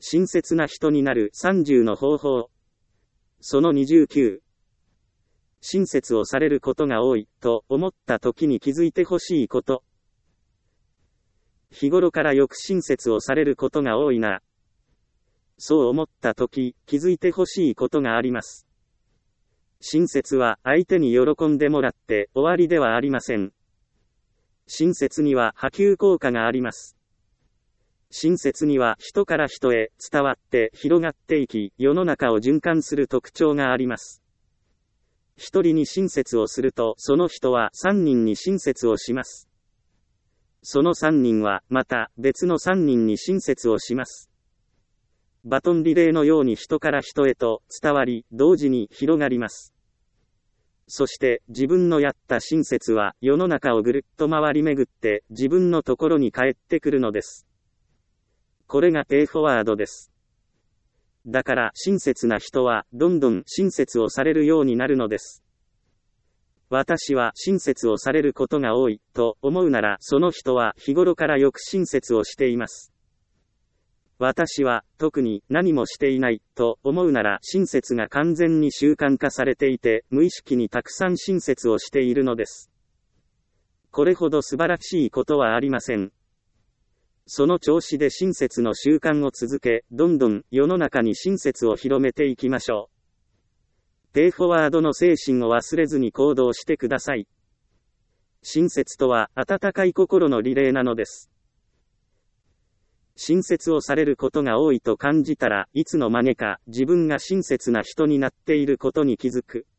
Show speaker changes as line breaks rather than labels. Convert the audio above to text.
親切な人になる30の方法。その29。親切をされることが多いと思った時に気づいてほしいこと。日頃からよく親切をされることが多いな。そう思った時、気づいてほしいことがあります。親切は相手に喜んでもらって終わりではありません。親切には波及効果があります。親切には人から人へ伝わって広がっていき、世の中を循環する特徴があります。一人に親切をすると、その人は3人に親切をします。その3人は、また別の3人に親切をします。バトンリレーのように人から人へと伝わり、同時に広がります。そして自分のやった親切は世の中をぐるっと回り巡って自分のところに帰ってくるのです。これがペイフォワードです。だから親切な人はどんどん親切をされるようになるのです。私は親切をされることが多いと思うなら、その人は日頃からよく親切をしています。私は特に何もしていないと思うなら、親切が完全に習慣化されていて、無意識にたくさん親切をしているのです。これほど素晴らしいことはありません。その調子で親切の習慣を続け、どんどん世の中に親切を広めていきましょう。ペイフォワードの精神を忘れずに行動してください。親切とは温かい心のリレーなのです。親切をされることが多いと感じたら、いつの間にか自分が親切な人になっていることに気づく。